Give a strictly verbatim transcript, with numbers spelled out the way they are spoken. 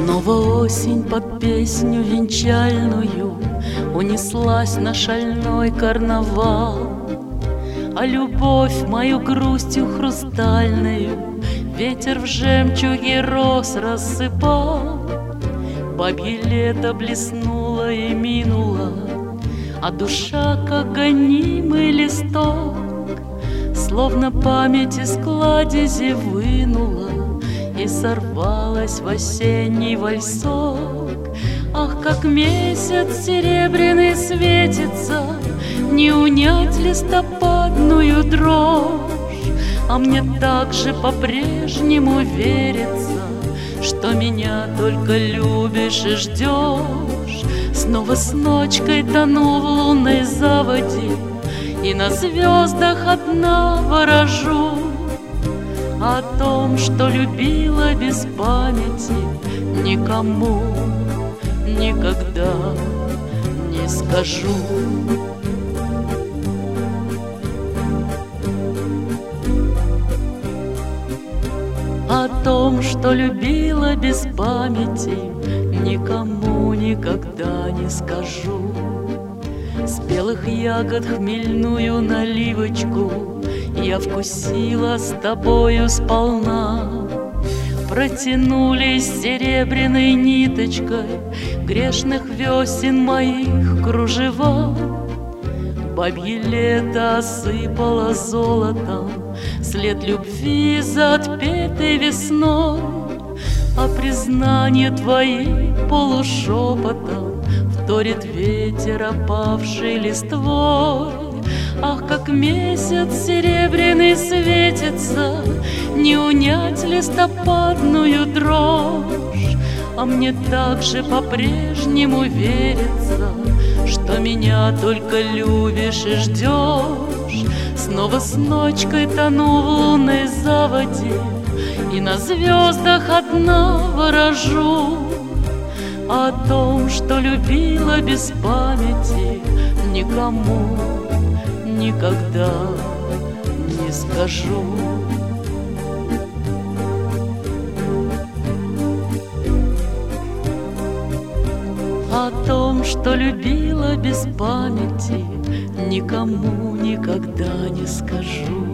Снова осень под песню венчальную унеслась на шальной карнавал, а любовь мою грустью хрустальную ветер в жемчуге роз рассыпал. Бабье лето блеснуло и минуло, а душа, как гонимый листок, словно память из кладези вынула и сорвалась в осенний вальсок. Ах, как месяц серебряный светится, не унять листопадную дрожь, а мне так же по-прежнему верится, что меня только любишь и ждешь. Снова с ночкой тону в лунной заводе и на звездах одна ворожу о том, что любила без памяти, никому никогда не скажу. О том, что любила без памяти, никому никогда не скажу. Спелых ягод хмельную наливочку я вкусила с тобою сполна. Протянулись серебряной ниточкой грешных весен моих кружева. Бабье лето осыпало золотом след любви за отпетой весной, а признание твои полушепотом вторит ветер опавшей листвой. Ах, как месяц серебряный светится, не унять листопадную дрожь, а мне также по-прежнему верится, что меня только любишь и ждешь. Снова с ночкой тону в лунной заводе и на звездах одна ворожу о том, что любила без памяти, никому никогда не скажу. О том, что любила без памяти, никому никогда не скажу.